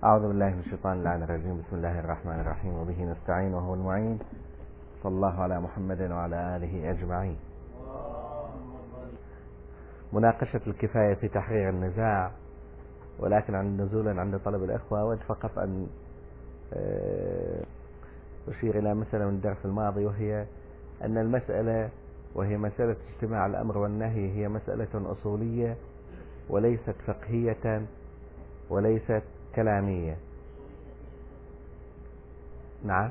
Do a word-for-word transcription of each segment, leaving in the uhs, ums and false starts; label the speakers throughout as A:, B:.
A: أعوذ بالله من الشيطان اللعين الرجيم. بسم الله الرحمن الرحيم، وبه نستعين وهو المعين. صلى الله على محمد وعلى آله أجمعين. مناقشة الكفاية في تحرير النزاع، ولكن عند نزولا عند طلب الإخوة أود فقط أن أشير إلى مسألة من الدرس الماضي، وهي أن المسألة وهي مسألة اجتماع الأمر والنهي هي مسألة أصولية وليست فقهية وليست كلامية. نعم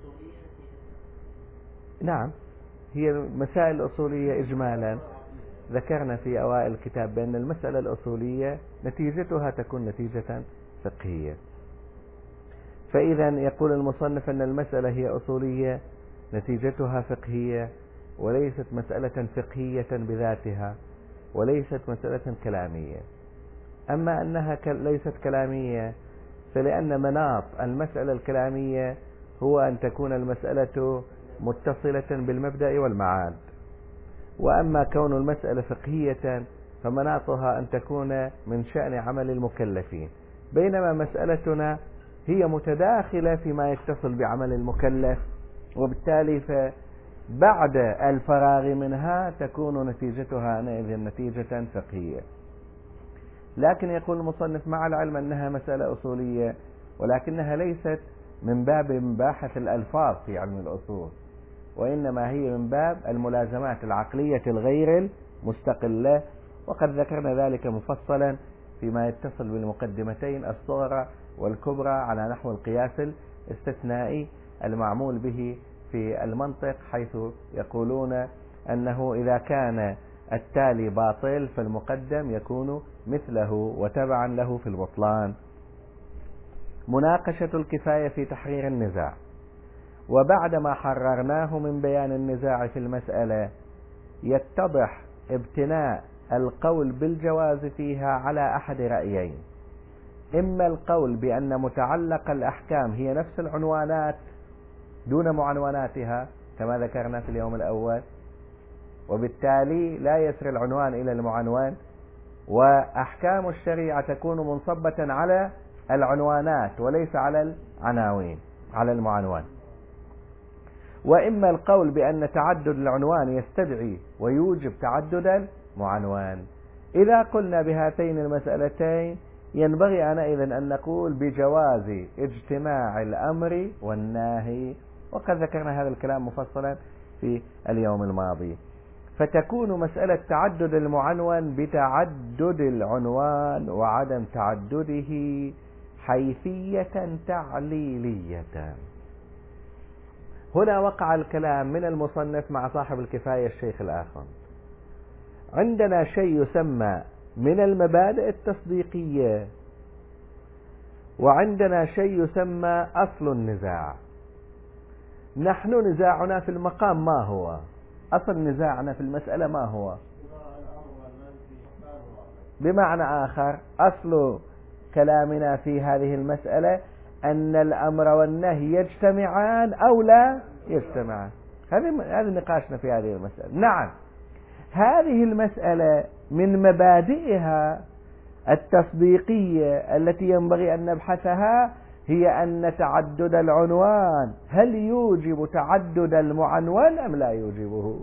A: نعم هي مسائل أصولية إجمالا. ذكرنا في أوائل الكتاب بأن المسألة الأصولية نتيجتها تكون نتيجة فقهية، فإذا يقول المصنف أن المسألة هي أصولية نتيجتها فقهية، وليست مسألة فقهية بذاتها، وليست مسألة كلامية. أما أنها ليست كلامية فلأن مناط المسألة الكلامية هو أن تكون المسألة متصلة بالمبدأ والمعاد، وأما كون المسألة فقهية فمناطها أن تكون من شأن عمل المكلفين، بينما مسألتنا هي متداخلة فيما يتصل بعمل المكلف، وبالتالي فبعد الفراغ منها تكون نتيجتها إذن نتيجة فقهية. لكن يقول المصنف مع العلم أنها مسألة أصولية، ولكنها ليست من باب مباحث الألفاظ في علم الأصول، وإنما هي من باب الملازمات العقلية الغير المستقلة، وقد ذكرنا ذلك مفصلا فيما يتصل بالمقدمتين الصغرى والكبرى على نحو القياس الاستثنائي المعمول به في المنطق، حيث يقولون أنه إذا كان التالي باطل فالمقدم يكون مثله وتبعا له في البطلان. مناقشة الكفاية في تحرير النزاع. وبعدما حررناه من بيان النزاع في المسألة يتضح ابتناء القول بالجواز فيها على أحد رأيين: إما القول بأن متعلق الأحكام هي نفس العنوانات دون معنوناتها كما ذكرنا في اليوم الأول، وبالتالي لا يسري العنوان إلى المعنون، وأحكام الشريعة تكون منصبة على العنوانات وليس على العناوين على المعنون. وإما القول بأن تعدد العنوان يستدعي ويوجب تعدد المعنون. إذا قلنا بهاتين المسألتين ينبغي أنئذ أن نقول بجواز اجتماع الأمر والنهي، وقد ذكرنا هذا الكلام مفصلا في اليوم الماضي. فتكون مسألة تعدد المعنون بتعدد العنوان وعدم تعدده حيثية تعليلية. هنا وقع الكلام من المصنف مع صاحب الكفاية الشيخ الآخر. عندنا شيء يسمى من المبادئ التصديقية، وعندنا شيء يسمى أصل النزاع. نحن نزاعنا في المقام ما هو؟ أصل نزاعنا في المسألة ما هو؟ بمعنى آخر أصل كلامنا في هذه المسألة أن الأمر والنهي يجتمعان أو لا يجتمعان. هذه هذا نقاشنا في هذه المسألة. نعم، هذه المسألة من مبادئها التصديقية التي ينبغي أن نبحثها هي أن تعدد العنوان هل يوجب تعدد المعنون أم لا يوجبه،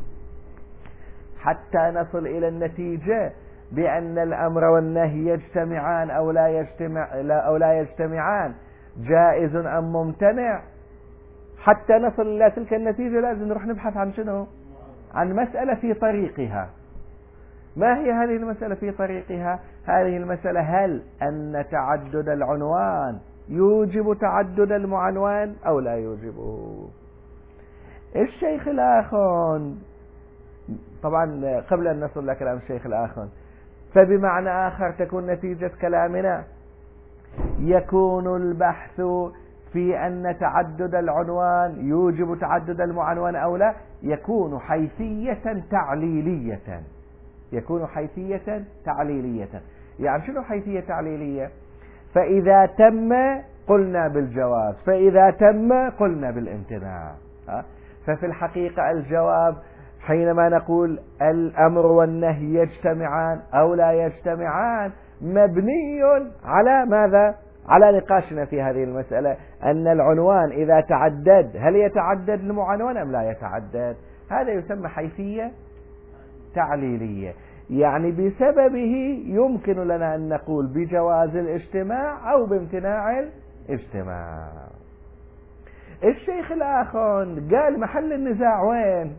A: حتى نصل إلى النتيجة بأن الأمر والنهي يجتمعان أو لا يجتمع لا أو لا يجتمعان، جائز أم ممتنع. حتى نصل إلى تلك النتيجة لازم نروح نبحث عن شنو؟ عن مسألة في طريقها. ما هي هذه المسألة في طريقها؟ هذه المسألة هل أن تعدد العنوان يوجب تعدد المعنون أو لا يوجبه. الشيخ الآخون طبعا قبل أن نصل إلى كلام الشيخ الآخون، فبمعنى آخر تكون نتيجة كلامنا يكون البحث في أن تعدد العنوان يوجب تعدد المعنون أو لا، يكون حيثية تعليلية. يكون حيثية تعليلية. يعني شنو حيثية تعليلية؟ فإذا تم قلنا بالجواز، فإذا تم قلنا بالامتناع. ففي الحقيقة الجواب حينما نقول الأمر والنهي يجتمعان أو لا يجتمعان مبني على ماذا؟ على نقاشنا في هذه المسألة أن العنوان إذا تعدد هل يتعدد المعنون أم لا يتعدد؟ هذا يسمى حيثية تعليلية، يعني بسببه يمكن لنا أن نقول بجواز الاجتماع أو بامتناع الاجتماع. الشيخ الآخون قال محل النزاع وين؟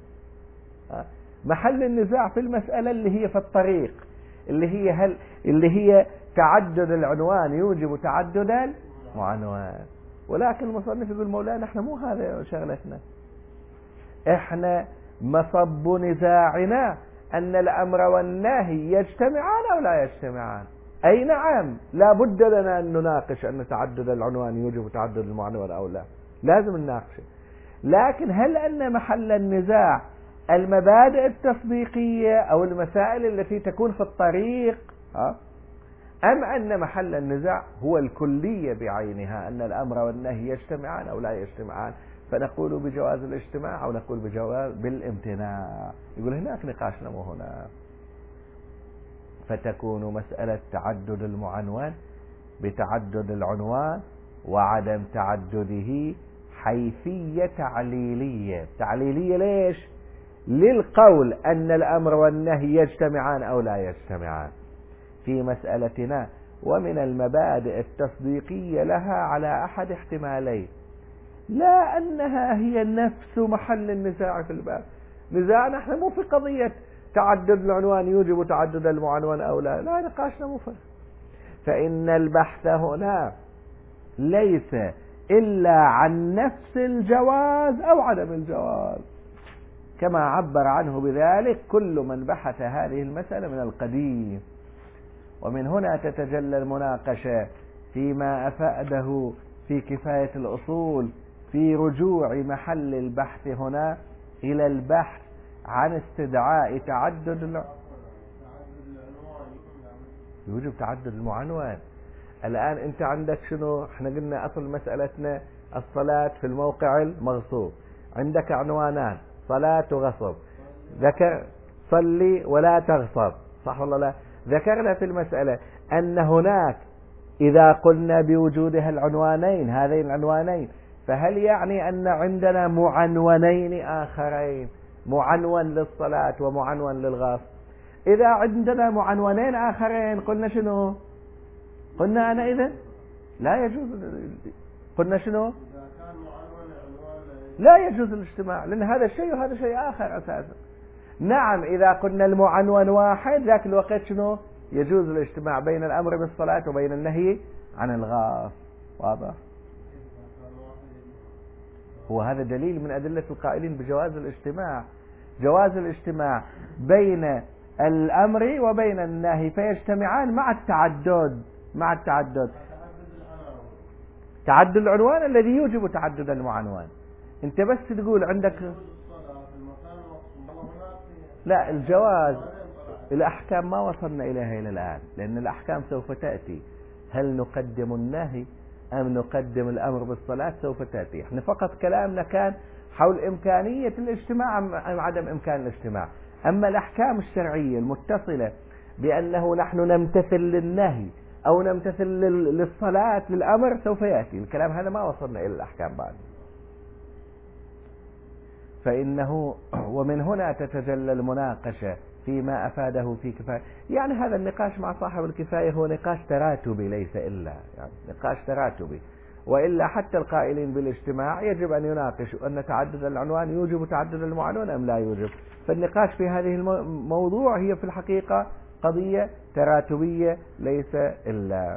A: محل النزاع في المسألة اللي هي في الطريق، اللي هي هل اللي هي تعدد العنوان يوجب تعدد المعنون. ولكن المصنف يقول مولانا احنا مو هذا شغلتنا، احنا مصب نزاعنا أن الأمر والنهي يجتمعان أو لا يجتمعان. أي نعم لا بد لنا أن نناقش أن تعدد العنوان يوجب تعدد المعنون أو لا، لازم نناقشه. لكن هل أن محل النزاع المبادئ التصديقية أو المسائل التي تكون في الطريق، أم أن محل النزاع هو الكلية بعينها أن الأمر والنهي يجتمعان أو لا يجتمعان، فنقول بجواز الاجتماع أو نقول بجواز بالامتناع. يقول هناك نقاشنا مو هنا. فتكون مسألة تعدد المعنون بتعدد العنوان وعدم تعدده حيثية تعليلية. تعليلية ليش؟ للقول أن الأمر والنهي يجتمعان أو لا يجتمعان في مسألتنا. ومن المبادئ التصديقية لها على أحد احتمالين، لا أنها هي نفس محل النزاع في الباب. نزاعنا احنا مو في قضية تعدد العنوان يوجب تعدد المعنون أو لا، لا نقاشنا مو فيه. فإن البحث هنا ليس إلا عن نفس الجواز أو عدم الجواز، كما عبر عنه بذلك كل من بحث هذه المسألة من القديم. ومن هنا تتجلى المناقشة فيما أفاده في كفاية الأصول في رجوع محل البحث هنا إلى البحث عن استدعاء تعدد العنوان يوجب تعدد المعنون. الآن أنت عندك شنو؟ احنا قلنا أصل مسألتنا الصلاة في الموقع المغصوب، عندك عنوانان صلاة وغصب، ذكر صلي ولا تغصب، صح ولا لا؟ ذكرنا في المسألة أن هناك إذا قلنا بوجودها العنوانين هذين العنوانين، فهل يعني أن عندنا معنونين آخرين، معنون للصلاة ومعنون للغصب؟ إذا عندنا معنونين آخرين قلنا شنو؟ قلنا أنا إذن لا يجوز. قلنا شنو؟ لا يجوز الاجتماع، لأن هذا شيء وهذا شيء آخر أساسا. نعم إذا قلنا المعنون واحد ذاك الوقت شنو؟ يجوز الاجتماع بين الأمر بالصلاة وبين النهي عن الغاص. واضح؟ هو هذا دليل من أدلة القائلين بجواز الاجتماع، جواز الاجتماع بين الأمر وبين النهي فيجتمعان مع التعدد، مع التعدد تعدد العنوان الذي يوجب تعدد المعنون. انت بس تقول عندك لا الجواز، الأحكام ما وصلنا إليها إلى الآن، لأن الأحكام سوف تأتي. هل نقدم النهي أم نقدم الأمر بالصلاة سوف تأتي. احنا فقط كلامنا كان حول إمكانية الاجتماع أم عدم إمكان الاجتماع. أما الأحكام الشرعية المتصلة بأنه نحن نمتثل للنهي أو نمتثل للصلاة للأمر سوف يأتي الكلام هذا، ما وصلنا إلى الأحكام بعد. فإنه ومن هنا تتجلى المناقشة فيما أفاده في كفاية. يعني هذا النقاش مع صاحب الكفاية هو نقاش تراتبي ليس إلا يعني نقاش تراتبي، وإلا حتى القائلين بالاجتماع يجب أن يناقشوا أن تعدد العنوان يوجب تعدد المعنون أم لا يوجب. فالنقاش في هذه الموضوع هي في الحقيقة قضية تراتبية ليس إلا.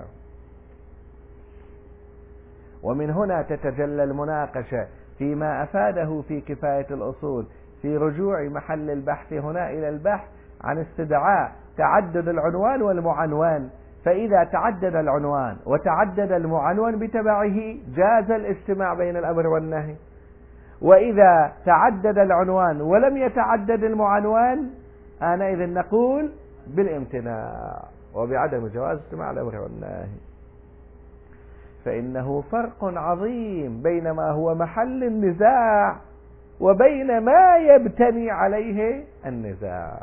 A: ومن هنا تتجلى المناقشة فيما أفاده في كفاية الأصول في رجوع محل البحث هنا إلى البحث عن استدعاء تعدد العنوان والمعنون. فإذا تعدد العنوان وتعدد المعنون بتبعه جاز الاجتماع بين الأمر والنهي، وإذا تعدد العنوان ولم يتعدد المعنون آنئذ نقول بالامتناع وبعدم جواز اجتماع الأمر والنهي. فإنه فرق عظيم بين ما هو محل النزاع وبين ما يبتني عليه النزاع.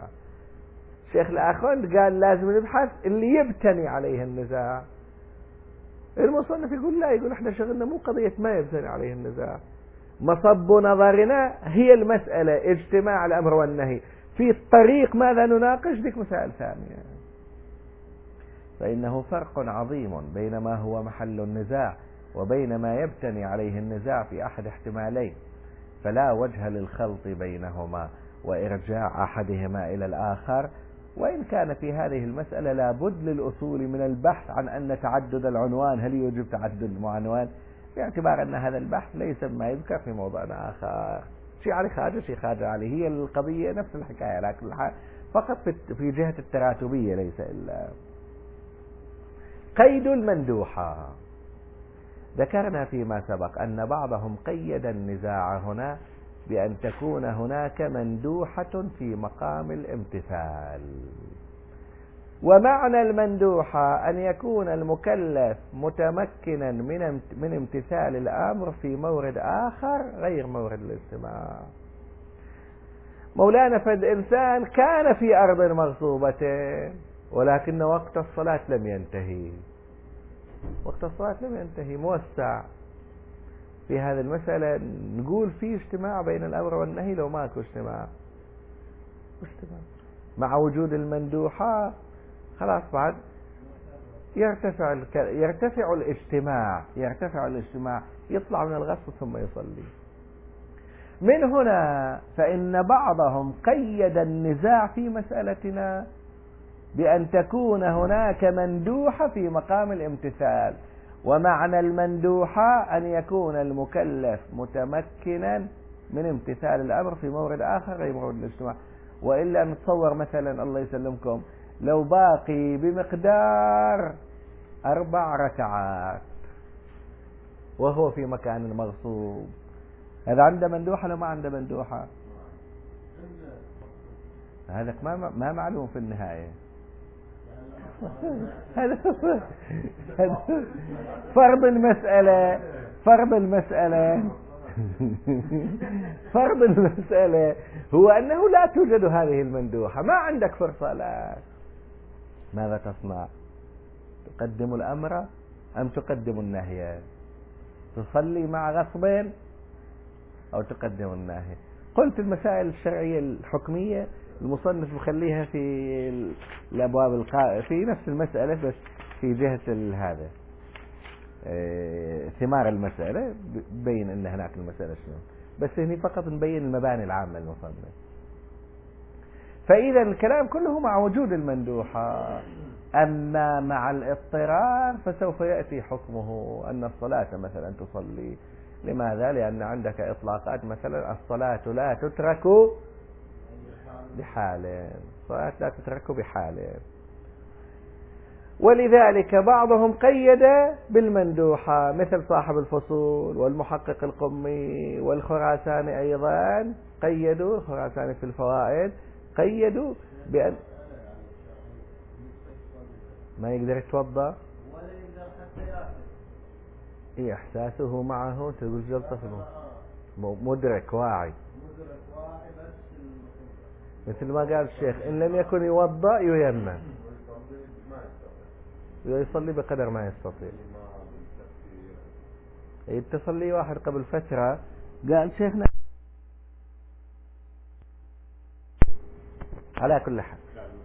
A: شيخ الآخوند قال لازم نبحث اللي يبتني عليه النزاع. المصنف يقول لا، يقول احنا شغلنا مو قضية ما يبتني عليه النزاع، مصب نظرنا هي المسألة اجتماع الأمر والنهي، في الطريق ماذا نناقش ذيك مسائل ثانية. فإنه فرق عظيم بين ما هو محل النزاع وبين ما يبتني عليه النزاع في أحد احتمالين، فلا وجه للخلط بينهما وإرجاع أحدهما إلى الآخر. وإن كان في هذه المسألة لابد للأصول من البحث عن أن تعدد العنوان هل يوجب تعدد المعنوان، باعتبار أن هذا البحث ليس ما يذكر في موضع آخر، شيء عليه خارج شيء خارج عليه، هي القضية نفس الحكاية، لكن فقط في جهة التراتبية ليس إلا. قيد المندوحة، ذكرنا فيما سبق أن بعضهم قيد النزاع هنا بأن تكون هناك مندوحة في مقام الامتثال، ومعنى المندوحة أن يكون المكلف متمكنا من من امتثال الأمر في مورد آخر غير مورد الاجتماع. مولانا فد إنسان كان في أرض مغصوبة ولكن وقت الصلاة لم ينتهي، وقت الصلاة لم ينتهي موسع، في هذه المسألة نقول في اجتماع بين الأمر والنهي لو ماكو اجتماع، اجتماع مع وجود المندوحة خلاص بعد يرتفع يرتفع الاجتماع يرتفع الاجتماع يطلع من الغسل ثم يصلي. من هنا فإن بعضهم قيد النزاع في مسألتنا بأن تكون هناك مندوحة في مقام الامتثال، ومعنى المندوحة أن يكون المكلف متمكنا من امتثال الأمر في مورد آخر غير مورد الاجتماع. وإلا نتصور مثلا الله يسلمكم لو باقي بمقدار أربع ركعات وهو في مكان مغصوب، هذا عنده مندوحة لو ما عنده مندوحة؟ هذا ما ما معلوم في النهاية. هذا فرض المسألة فرض المسألة فرض المسألة هو أنه لا توجد هذه المندوحة، ما عندك فرصة. لا، ماذا تصنع؟ تقدم الأمر أم تقدم النهي؟ تصلي مع غصب أو تقدم النهي؟ قلت المسائل الشرعية الحكمية المصنف مخليها في الأبواب القائمة في نفس المسألة، بس في جهة هذا اه ثمار المسألة بين أن هناك المسألة شنو، بس هنا فقط نبين المباني العامة المصنف. فإذا الكلام كله مع وجود المندوحة، أما مع الاضطرار فسوف يأتي حكمه أن الصلاة مثلا تصلي. لماذا؟ لأن عندك إطلاقات، مثلا الصلاة لا تترك بحال، الصلاة لا تترك بحال. ولذلك بعضهم قيد بالمندوحة مثل صاحب الفصول والمحقق القمي والخراساني، أيضا قيدوا الخراساني في الفوائد قيدوا بأن ما يقدر يتوضأ إيه إحساسه معه، تقول جلطة في مدرك واعي، مثل ما قال الشيخ إن لم يكن يوضأ ييمم ويصلي بقدر ما يستطيع. اتصل لي واحد قبل فترة قال شيخنا على كل حال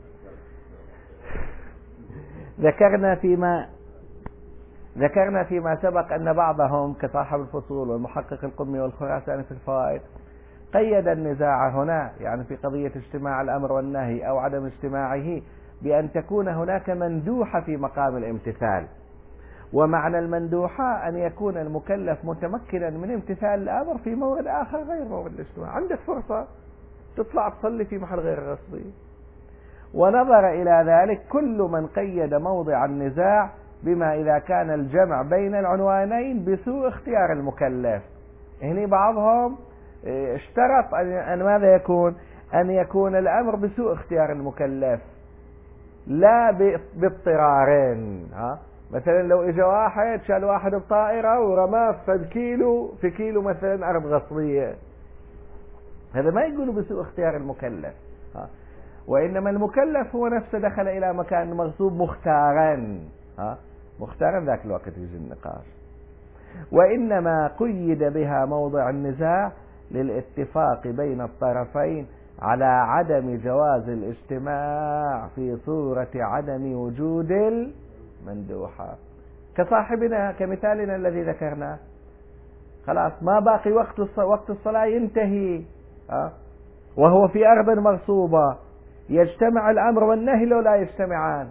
A: ذكرنا فيما ذكرنا فيما سبق أن بعضهم كصاحب الفصول والمحقق القمي والخراساني في الفوائد قيد النزاع هنا، يعني في قضية اجتماع الأمر والنهي أو عدم اجتماعه، بأن تكون هناك مندوحة في مقام الامتثال. ومعنى المندوحة أن يكون المكلف متمكنا من امتثال الأمر في مورد آخر غير مورد الاجتماع، عندك فرصة تطلع تصلي في محل غير غصبي. ونظر إلى ذلك كل من قيد موضع النزاع بما إذا كان الجمع بين العنوانين بسوء اختيار المكلف. هنا بعضهم اشترط أن ماذا يكون؟ أن يكون الأمر بسوء اختيار المكلف لا باضطرارين. ها مثلا لو اجى واحد شال واحد بطائرة ورماه في كيلو في كيلو مثلا أرض غصبية، هذا ما يقولوا بسوء اختيار المكلف. ها وإنما المكلف هو نفسه دخل إلى مكان مغصوب مختارا، ها مختارا ذاك الوقت يجي النقاش. وإنما قيد بها موضع النزاع للاتفاق بين الطرفين على عدم جواز الاجتماع في صورة عدم وجود المندوحة، كصاحبنا كمثالنا الذي ذكرناه. خلاص ما باقي وقت وقت الصلاة ينتهي، أه؟ وهو في أرض مغصوبة، يجتمع الأمر والنهي لو لا يجتمعان؟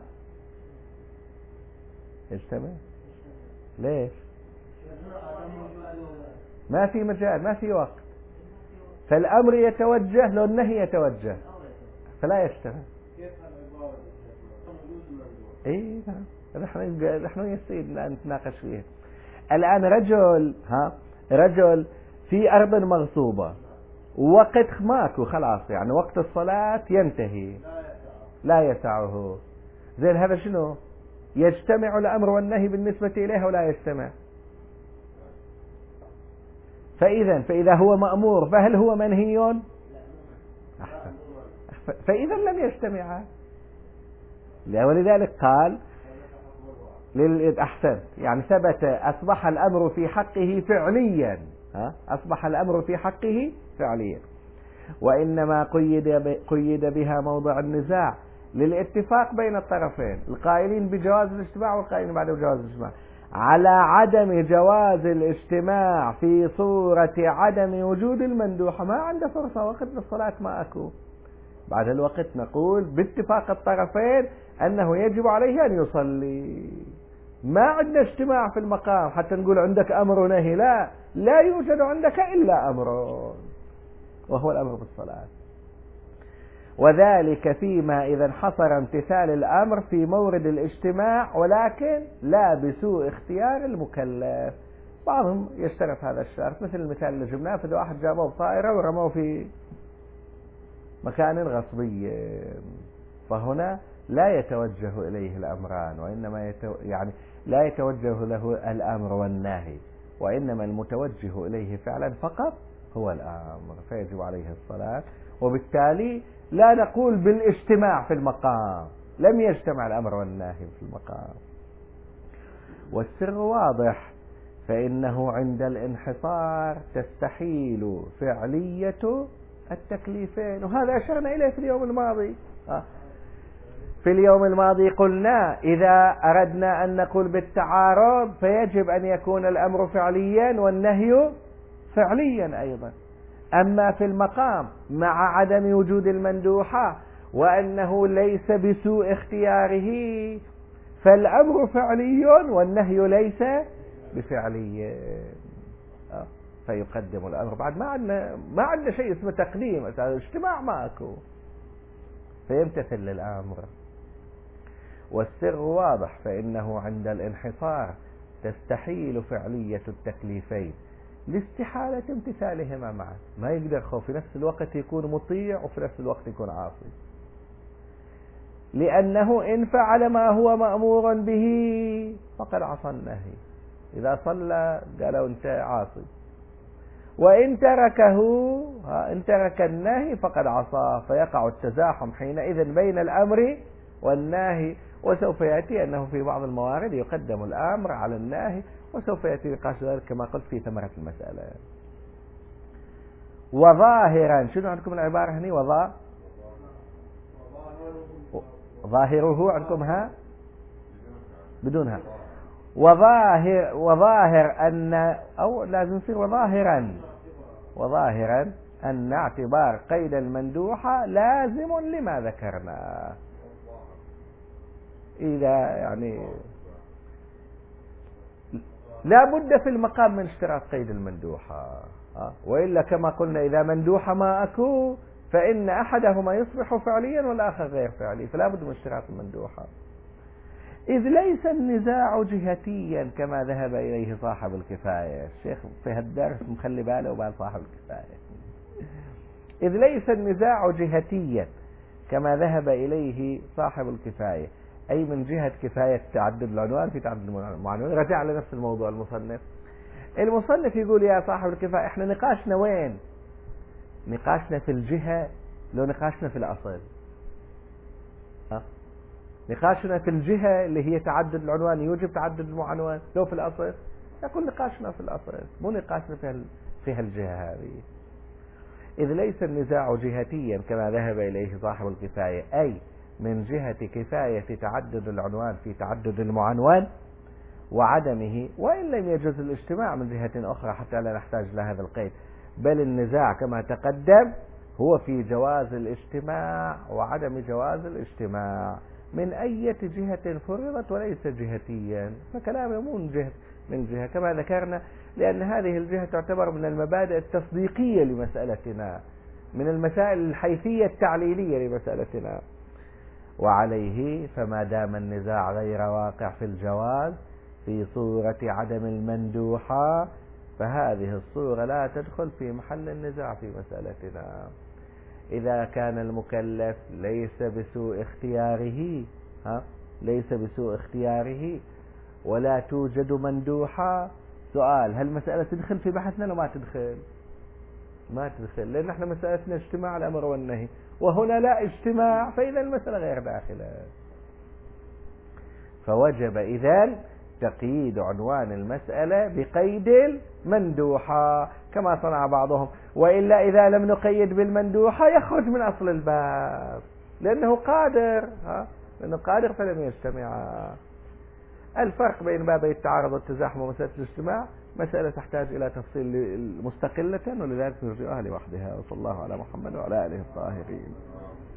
A: يجتمع. ليش؟ ما في مجال، ما في وقت، فالأمر يتوجه لو النهي يتوجه، فلا يجتمع. اي نعم، نحن نحن يسير نتناقش فيها الآن. رجل ها رجل في أرض مغصوبة، وقت ماكو خلاص، يعني وقت الصلاة ينتهي، لا يسعه. زين هذا شنو؟ يجتمع الأمر والنهي بالنسبة إليه ولا يجتمع؟ فإذا فإذا هو مأمور فهل هو منهي؟ أحسن. فإذا لم يجتمعا، ولذلك قال للأحسن، يعني ثبت أصبح الأمر في حقه فعليا، ها؟ أصبح الأمر في حقه فعليا. وإنما قيد قيد بها موضع النزاع للاتفاق بين الطرفين، القائلين بجواز الاجتماع والقائلين بعد جواز الاجتماع، على عدم جواز الاجتماع في صورة عدم وجود المندوحة. ما عنده فرصة، وقت الصلاة ما أكو، بعد الوقت نقول باتفاق الطرفين أنه يجب عليه أن يصلي. ما عندنا اجتماع في المقام حتى نقول عندك أمر ونهي، لا لا يوجد عندك إلا أمر، وهو الأمر بالصلاة. وذلك فيما إذا انحصر امتثال الأمر في مورد الاجتماع، ولكن لا بسوء اختيار المكلف. بعضهم يشترط هذا الشرط، مثل المثال اللي جبناه، فإذا واحد جابوه بطائرة ورموه في مكان غصبي، فهنا لا يتوجه إليه الأمران، وإنما يتو يعني لا يتوجه له الأمر والنهي، وإنما المتوجه إليه فعلا فقط هو الأمر، فيجب عليه الصلاة. وبالتالي لا نقول بالاجتماع في المقام، لم يجتمع الأمر والنهي في المقام. والسر واضح، فإنه عند الانحصار تستحيل فعلية التكليفين، وهذا أشرنا إليه في اليوم الماضي. في اليوم الماضي قلنا إذا أردنا أن نقول بالتعارض فيجب أن يكون الأمر فعليا والنهي فعليا أيضا. أما في المقام مع عدم وجود المندوحة وأنه ليس بسوء اختياره، فالأمر فعلي والنهي ليس بفعلي، فيقدم الأمر. بعد ما عندنا ما عندنا شيء اسمه تقديم، اجتماع ماكو، فيمتثل للأمر. والسر واضح، فإنه عند الانحصار تستحيل فعلية التكليفين لاستحالة امتثالهما معا. ما يقدر خو في نفس الوقت يكون مطيع وفي نفس الوقت يكون عاصي، لأنه إن فعل ما هو مأمور به فقد عصى النهي. إذا صلى قالوا أنت عاصي، وإن تركه إن ترك النهي فقد عصى، فيقع التزاحم حينئذ بين الأمر والنهي. وسوف يأتي أنه في بعض الموارد يقدم الأمر على النهي، وسوف يأتي نقاش ذلك كما قلت في ثمرة المسألة. وظاهرا، شنو عندكم العبارة هنا؟ وظا ظاهره عندكم ها بدونها. وظاهر وظاهر أن أو لازم يصير وظاهرا وظاهرا أن اعتبار قيد المندوحة لازم لما ذكرنا. إذا يعني لا بد في المقام من اشتراط قيد المندوحة، وإلا كما قلنا إذا مندوحة ما أكو فإن أحدهما يصبح فعليا والآخر غير فعلي، فلا بد من اشتراط المندوحة. إذ ليس النزاع جهتيا كما ذهب إليه صاحب الكفاية. الشيخ في هالدرس مخلي باله وبال صاحب الكفاية. إذ ليس النزاع جهتيا كما ذهب إليه صاحب الكفاية، أي من جهة كفاية تعدد العنوان في تعدد العنوان. رجع على نفس الموضوع المصنف. المصنف يقول يا صاحب الكفاية احنا نقاشنا وين؟ نقاشنا في الجهة لو نقاشنا في الأصل. أه؟ نقاشنا في الجهة اللي هي تعدد العنوان يوجب تعدد المعنون لو في الأصل، يكون نقاشنا في الأصل مو نقاشنا في في هالجهة هذه. إذ ليس النزاع جهتيا كما ذهب إليه صاحب الكفاية، أي من جهة كفاية تعدد العنوان في تعدد المعنون وعدمه، وإن لم يجوز الاجتماع من جهة أخرى حتى لا نحتاج لهذا القيد، بل النزاع كما تقدم هو في جواز الاجتماع وعدم جواز الاجتماع من أي جهة فرضت وليس جهتيا، فكلامه مو من جهة من جهة كما ذكرنا، لأن هذه الجهة تعتبر من المبادئ التصديقية لمسألتنا، من المسائل الحيثية التعليلية لمسألتنا. وعليه فما دام النزاع غير واقع في الجواز في صورة عدم المندوحة، فهذه الصورة لا تدخل في محل النزاع في مسألتنا. إذا كان المكلف ليس بسوء اختياره ها ليس بسوء اختياره ولا توجد مندوحة، سؤال هل مسألة تدخل في بحثنا لو ما تدخل؟ ما تدخل، لأن احنا مسألتنا اجتماع الأمر والنهي، وهنا لا اجتماع، فإذا المسألة غير داخلة. فوجب إذن تقييد عنوان المسألة بقيد المندوحة كما صنع بعضهم، وإلا إذا لم نقيد بالمندوحة يخرج من أصل الباب، لأنه قادر ها لأنه قادر فلم يجتمع. الفرق بين بابي التعارض والتزاحم ومسألة الاجتماع مسألة تحتاج إلى تفصيل مستقلة، ولذلك نرجئها لوحدها. وصلى الله على محمد وعلى آله الطاهرين.